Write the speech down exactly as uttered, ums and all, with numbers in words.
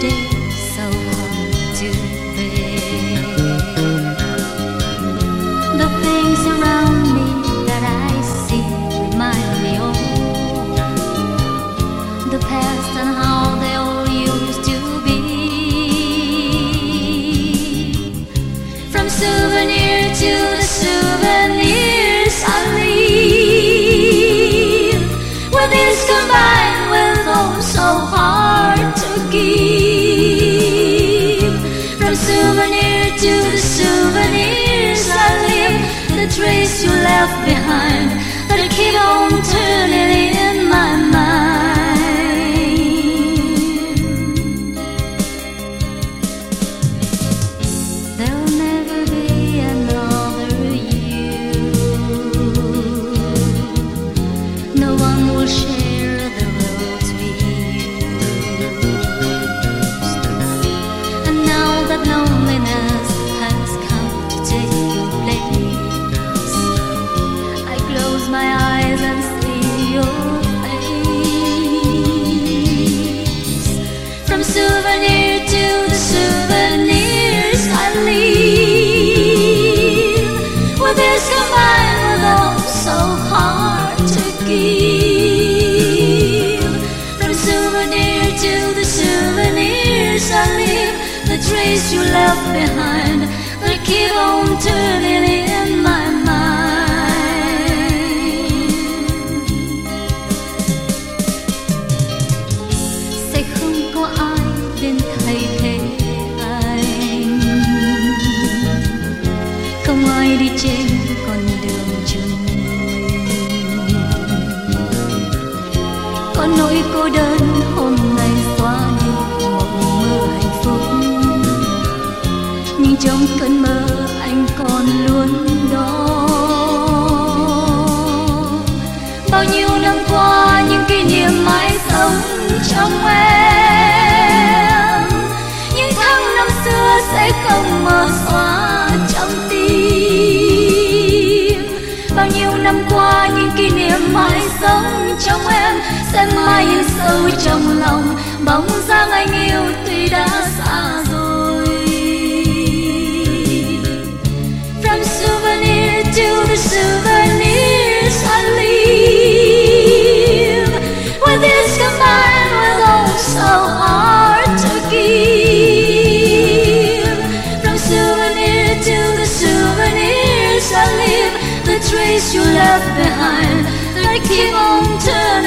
day so hard to bear. The things around me that I see remind me of the past and how they all used to be. From souvenir to the souvenirs I leave, with this combined with all so hard to keep. From souvenir to the souvenirs I leave, the trace you left behind that I keep on turning in my mind. There'll never be another you. No one will share the roads we used. And now that loneliness has come to take your place, I close my eyes and see your face. From souvenir to the souvenirs I leave, with this combined with all so hard to keep. From souvenir to the souvenirs I leave, the trace you left behind that keep on turning in my mind. Sẽ không có ai đến thay thế anh, không ai đi trên con đường chung mình. Có nỗi cô đơn hôm nay xóa đi một mơ hạnh phúc, nhưng trong cơn mơ anh còn luôn đó. Bao nhiêu năm qua những kỷ niệm mãi sống trong em, những tháng năm xưa sẽ không mờ xóa trong tim. Bao nhiêu năm qua những kỷ niệm mãi sống trong em sẽ mãi in sâu trong lòng, bóng dáng anh yêu tuy đã xa rồi. From souvenir to the souvenirs I leave, with this combined with all so hard to keep. From souvenir to the souvenirs I leave, the trace you left behind that keep on turning